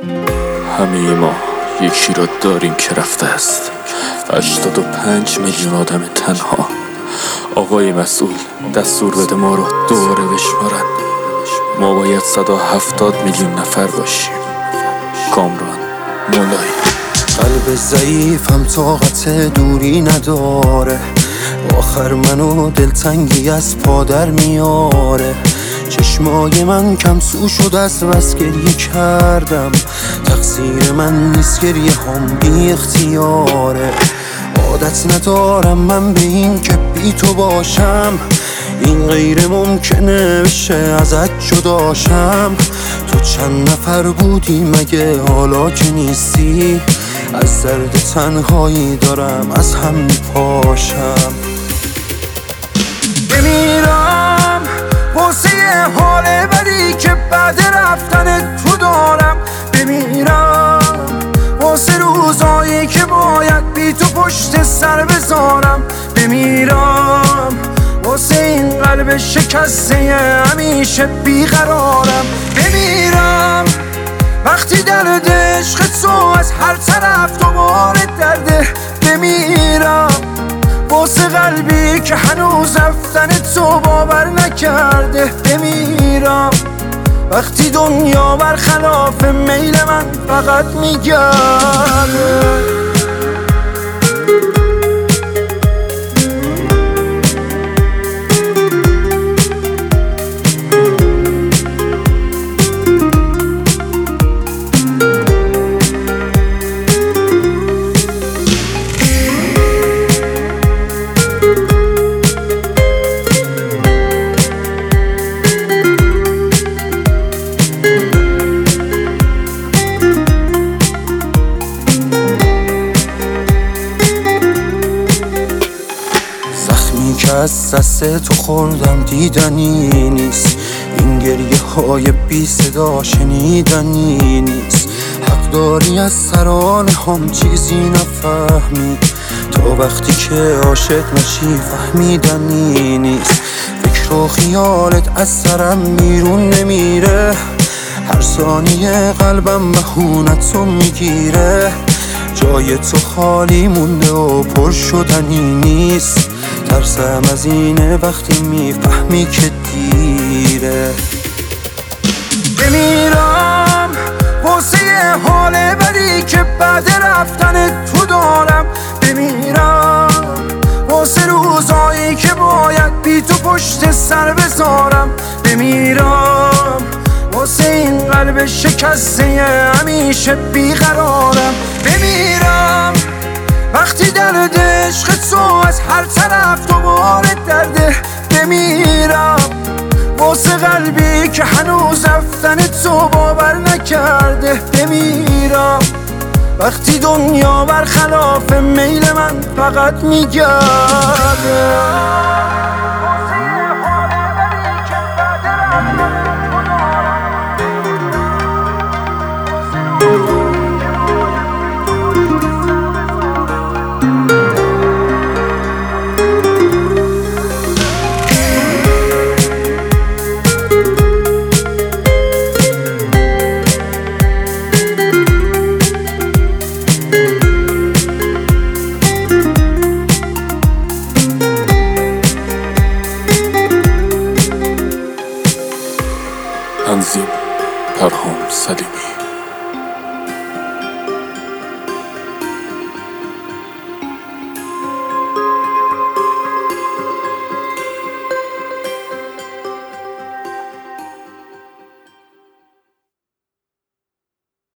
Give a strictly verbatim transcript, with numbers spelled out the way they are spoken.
همه ما یکی را داریم که رفته است. هشتاد و پنج میلیون آدم تنها. آقای مسئول دستور بده ما رو دوباره بشمارن. ما باید صد و هفتاد میلیون نفر باشیم. کامران مولایی. قلب ضعیفم طاقت دوری نداره، آخر منو دلتنگی از پادر میاره. چشمای من کم سو شد از بس گریه کردم، تقصیر من نیست گریه هم بی اختیاره. عادت ندارم من به این که بی تو باشم، این غیر ممکنه بشه ازت جداشم. تو چند نفر بودی مگه حالا که نیستی؟ از درد تنهایی دارم از هم میپاشم. بمیرم واسه حال بدی که بعد رفتن تو دارم. بمیرم واسه روزایی که باید بی تو پشت سر بذارم. بمیرم واسه این قلب شکسته همیشه بیقرارم. بمیرم وقتی درد عشق تو از هر طرف دوباره درده. بمیرم واسه قلبی که هنوز رفتن تو باور نکرده. بمیرم وقتی دنیا برخلاف میل من فقط میگرده. که از دست تو خوردم دیدنی نیست، این گریه های بی صدا شنیدنی نیست. حق داری از سرانه هم چیزی نفهمی، تا وقتی که عاشق نشی فهمیدنی نیست. فکر و خیالت از سرم میرون نمیره، هر ثانیه قلبم بهونتو میگیره. جای تو خالی مونده و پر شدنی نیست، ترسم از اینه وقتی میفهمی که دیره. بمیرم واسه حال بدی که بعد رفتن تو دارم. بمیرم واسه روزایی که باید بی تو پشت سر بذارم. بمیرم واسه این قلب شکسته همیشه بیقرارم. بمیرم وقتی درد عشق تو از هر طرف دوباره درده. بمیرم واسه قلبی که هنوز رفتن تو باور نکرده. بمیرم وقتی دنیا برخلاف میل من فقط میگرده. تنظیم پرهام سلیمی.